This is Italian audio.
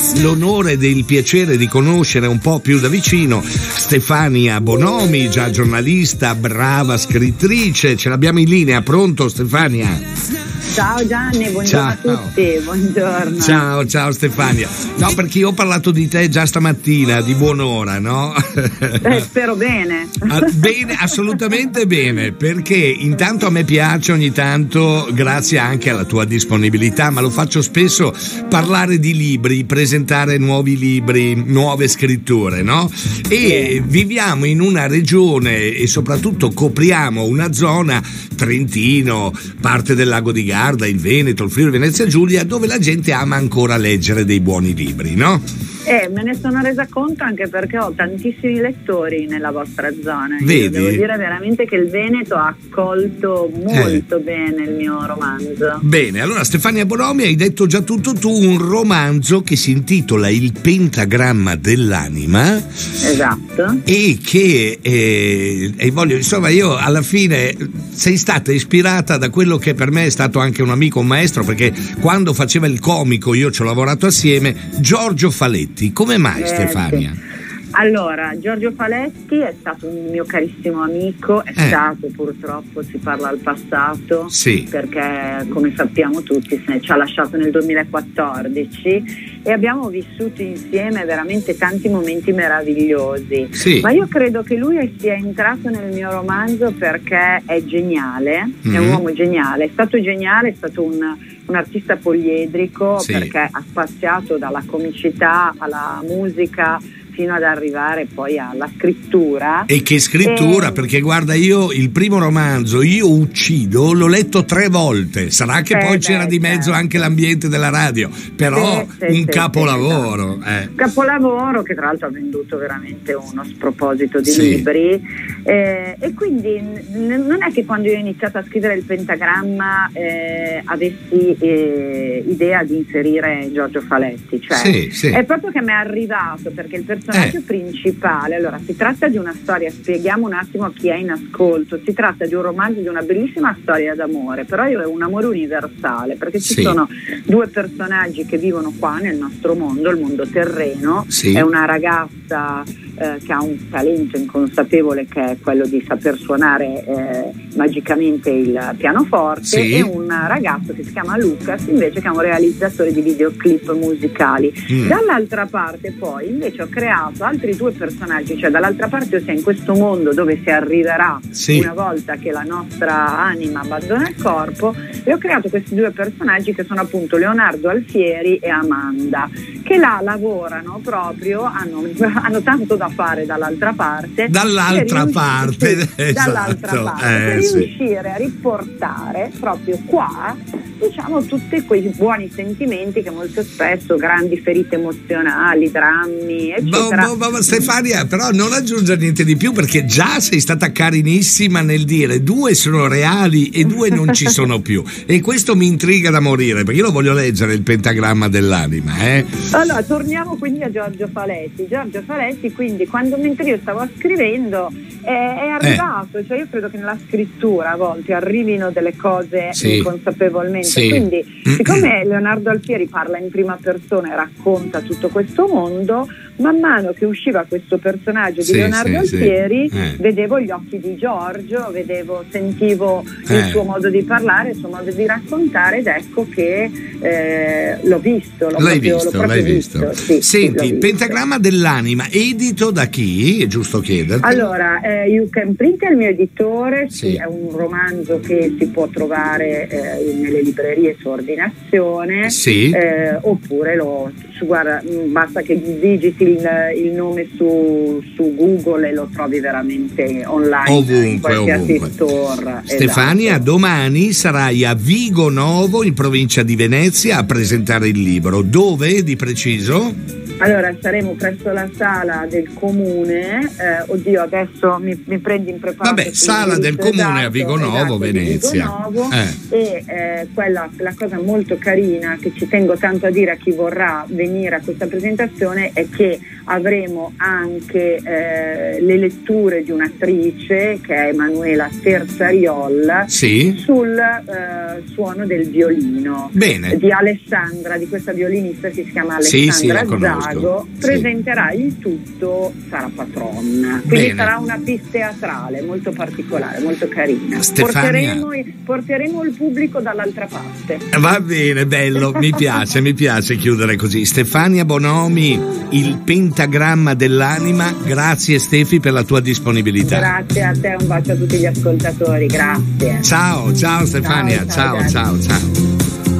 l'onore e il piacere di conoscere un po' più da vicino Stefania Bonomi, già giornalista, brava scrittrice. Ce l'abbiamo in linea, pronto Stefania? Ciao Gianni, buongiorno a tutti, buongiorno. Ciao Stefania. No, perché io ho parlato di te già stamattina, di buon'ora, no? Spero bene. Bene, assolutamente bene, perché intanto a me piace ogni tanto, grazie anche alla tua disponibilità, ma lo faccio spesso, parlare di libri, presentare nuovi libri, nuove scritture, no? E viviamo in una regione e soprattutto copriamo una zona, Trentino, parte del Lago di Garda, il Veneto, il Friuli Venezia Giulia, dove la gente ama ancora leggere dei buoni libri, no? Me ne sono resa conto anche perché ho tantissimi lettori nella vostra zona. Vedi? Devo dire veramente che il Veneto ha accolto molto bene il mio romanzo. Bene, allora Stefania Bonomi, hai detto già tutto tu, un romanzo che si intitola Il pentagramma dell'anima. Esatto. E che insomma, io alla fine sei stata ispirata da quello che per me è stato anche un amico, un maestro, perché quando faceva il comico io ci ho lavorato assieme, Giorgio Faletti. Come mai Stefania? Sì. Allora, Giorgio Faletti è stato un mio carissimo amico, è stato purtroppo, si parla al passato, perché come sappiamo tutti ci ha lasciato nel 2014 e abbiamo vissuto insieme veramente tanti momenti meravigliosi. Ma io credo che lui sia entrato nel mio romanzo perché è geniale, è un uomo geniale, è stato un artista poliedrico perché ha spaziato dalla comicità alla musica fino ad arrivare poi alla scrittura. E che scrittura, perché guarda, io il primo romanzo, Io uccido, l'ho letto 3 volte, sarà che poi c'era di mezzo anche l'ambiente della radio, però un capolavoro. Capolavoro che tra l'altro ha venduto veramente uno sproposito di libri, e quindi non è che quando io ho iniziato a scrivere il pentagramma avessi idea di inserire Giorgio Faletti, cioè è proprio che mi è arrivato, perché il personaggio principale, allora si tratta di una storia, spieghiamo un attimo a chi è in ascolto, si tratta di un romanzo, di una bellissima storia d'amore, però è un amore universale, perché ci sono 2 personaggi che vivono qua nel nostro mondo, il mondo terreno, è una ragazza che ha un talento inconsapevole che è quello di saper suonare magicamente il pianoforte, e un ragazzo che si chiama Lucas invece, che è un realizzatore di videoclip musicali. Dall'altra parte poi invece ho creato altri 2 personaggi, cioè dall'altra parte, ossia in questo mondo dove si arriverà una volta che la nostra anima abbandona il corpo, e ho creato questi 2 personaggi che sono appunto Leonardo Alfieri e Amanda, che là lavorano proprio, hanno tanto da fare dall'altra parte per riuscire a riportare proprio qua, diciamo, tutti quei buoni sentimenti che molto spesso, grandi ferite emozionali, drammi, eccetera. Stefania, però non aggiungere niente di più, perché già sei stata carinissima nel dire 2 sono reali e 2 non ci sono più, e questo mi intriga da morire, perché io lo voglio leggere, il pentagramma dell'anima. Allora, torniamo quindi a Giorgio Faletti. Giorgio Faletti, quindi, mentre io stavo scrivendo, è arrivato, cioè io credo che nella scrittura a volte arrivino delle cose inconsapevolmente, quindi siccome Leonardo Alfieri parla in prima persona e racconta tutto questo mondo, man mano che usciva questo personaggio di Leonardo Alfieri, vedevo gli occhi di Giorgio, sentivo il suo modo di parlare, il suo modo di raccontare, ed ecco che l'ho visto. Senti, il pentagramma dell'anima, edito da chi? È giusto chiederti. Allora, You Can Print è il mio editore, è un romanzo che si può trovare nelle librerie su ordinazione, oppure guarda, basta che digiti il nome su Google e lo trovi veramente online, ovunque, in qualsiasi store. Stefania, domani sarai a Vigo Novo, in provincia di Venezia, a presentare il libro. Dove di preciso? Allora, saremo presso la sala del comune, adesso mi prendi impreparato. Vabbè, sala del comune a Vigo Novo, Venezia. Vigo Novo, e la cosa molto carina che ci tengo tanto a dire a chi vorrà venire a questa presentazione è che avremo anche le letture di un'attrice che è Emanuela Terzariol sul suono del violino. Bene. Di Alessandra, di questa violinista che si chiama Alessandra Zago, presenterà il tutto Sara Patron, quindi sarà una pista teatrale molto particolare, molto carina. Porteremo il pubblico dall'altra parte. Va bene, bello, mi piace chiudere così. Stefania Bonomi, il pentagramma dell'anima, grazie Stefi per la tua disponibilità. Grazie a te, un bacio a tutti gli ascoltatori, grazie. Ciao Stefania, ciao.